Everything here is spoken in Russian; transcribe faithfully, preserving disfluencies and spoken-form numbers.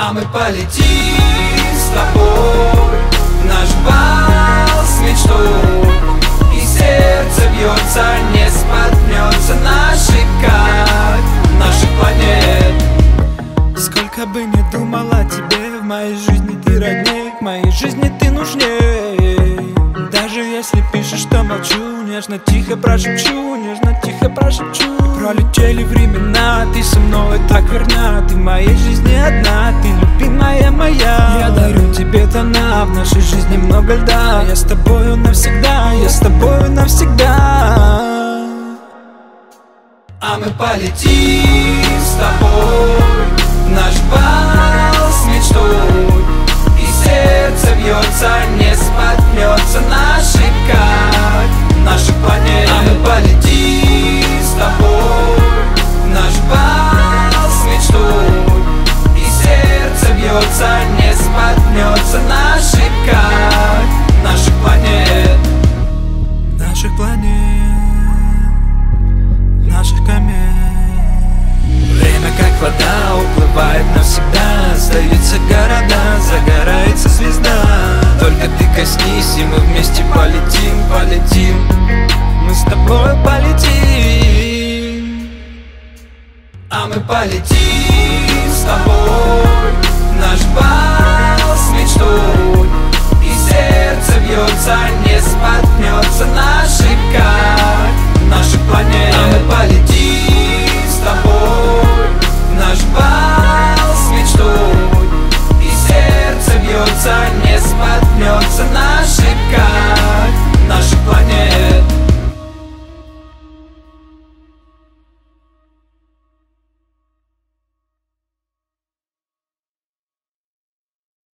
А мы полетим с тобой в наш бал с мечтой, и сердце бьется, не споткнется наших карт, наших планет. Сколько бы ни думал о тебе, в моей жизни ты родней, в моей жизни ты нужней. Даже если пишешь, что молчу, нежно тихо прошепчу, нежно тихо прошепчу. Пролетели времена, ты со мной так верна, ты в моей жизни одна, ты любимая моя. Я дарю тебе тона, в нашей жизни много льда. Я с тобою навсегда, я с тобою навсегда. А мы полетим с тобой в наш бал с мечтой, и сердце бьется, не споткнется наших карт, наших планет. А мы полетим с тобой в наш бал с мечтой, и сердце бьется, не споткнется наших карт, наших планет. Наших планет, наших комет. Время как вода уплывает навсегда, остаются города, загорается звезда.